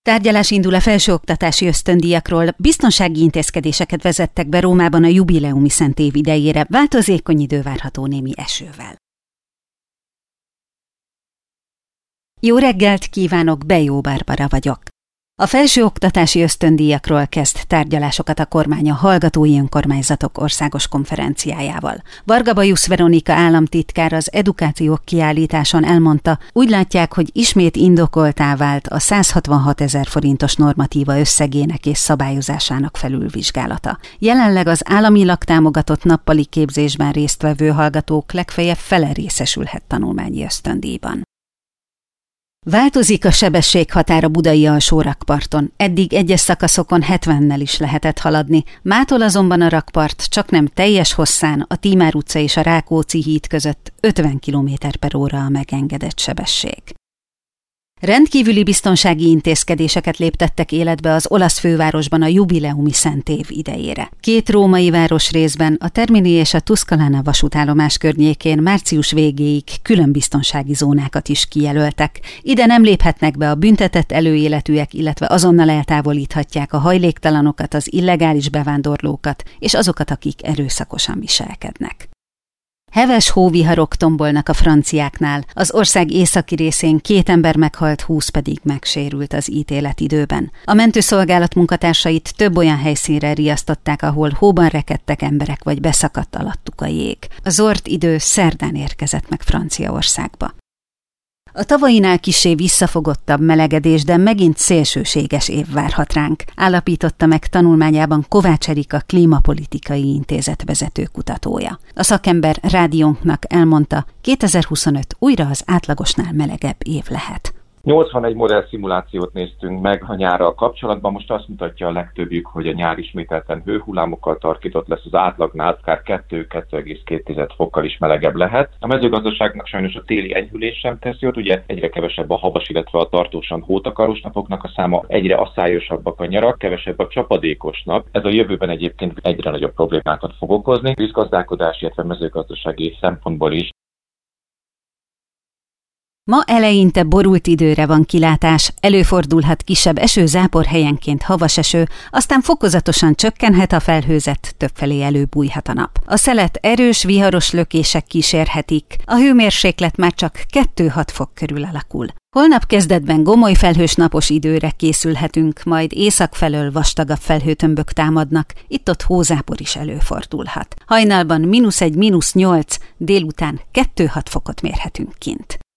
Tárgyalás indul a felsőoktatási ösztöndíjakról, biztonsági intézkedéseket vezettek be Rómában a jubileumi szentév idejére, változékony idő várható némi esővel. Jó reggelt kívánok, Bejó Barbara vagyok. A felsőoktatási ösztöndíjakról kezd tárgyalásokat a kormány a Hallgatói Önkormányzatok Országos Konferenciájával. Varga Bajusz Veronika államtitkár az edukációk kiállításon elmondta, úgy látják, hogy ismét indokoltá vált a 166 000 forintos normatíva összegének és szabályozásának felülvizsgálata. Jelenleg az államilag támogatott nappali képzésben résztvevő hallgatók legfeljebb fele részesülhet tanulmányi ösztöndíjban. Változik a sebességhatár a budai alsó-rakparton. Eddig egyes szakaszokon 70-nel is lehetett haladni, mától azonban a rakpart csaknem teljes hosszán a Tímár utca és a Rákóczi híd között 50 km/h a megengedett sebesség. Rendkívüli biztonsági intézkedéseket léptettek életbe az olasz fővárosban a jubileumi szentév idejére. 2 római városrészben, a Termini és a Tuscolana vasútállomás környékén március végéig külön biztonsági zónákat is kijelöltek. Ide nem léphetnek be a büntetett előéletűek, illetve azonnal eltávolíthatják a hajléktalanokat, az illegális bevándorlókat és azokat, akik erőszakosan viselkednek. Heves hóviharok tombolnak a franciáknál, az ország északi részén 2 ember meghalt, 20 pedig megsérült az ítéletidőben. A mentőszolgálat munkatársait több olyan helyszínre riasztották, ahol hóban rekedtek emberek vagy beszakadt alattuk a jég. A zord idő szerdán érkezett meg Franciaországba. A tavainál kissé visszafogottabb melegedés, de megint szélsőséges év várhat ránk, állapította meg tanulmányában Kovács Erika Klímapolitikai Intézet vezető kutatója. A szakember rádiónknak elmondta, 2025 újra az átlagosnál melegebb év lehet. 81 modell szimulációt néztünk meg a nyárral kapcsolatban, most azt mutatja a legtöbbjük, hogy a nyár ismételten hőhullámokkal tarkított lesz, az átlagnál akár 2-2,2 fokkal is melegebb lehet. A mezőgazdaságnak sajnos a téli enyhülés sem tesz jót, ugye egyre kevesebb a havas, illetve a tartósan hótakaros napoknak a száma, egyre asszályosabbak a nyarak, kevesebb a csapadékos nap. Ez a jövőben egyébként egyre nagyobb problémákat fog okozni, vízgazdálkodás, illetve mezőgazdasági szempontból is. Ma eleinte borult időre van kilátás, előfordulhat kisebb eső-zápor, helyenként havas eső, aztán fokozatosan csökkenhet a felhőzet, többfelé előbújhat a nap. A szelet erős, viharos lökések kísérhetik, a hőmérséklet már csak 2-6 fok körül alakul. Holnap kezdetben gomoly felhős napos időre készülhetünk, majd észak felől vastagabb felhőtömbök támadnak, itt-ott hózápor is előfordulhat. Hajnalban -1, -8, délután 2-6 fokot mérhetünk kint.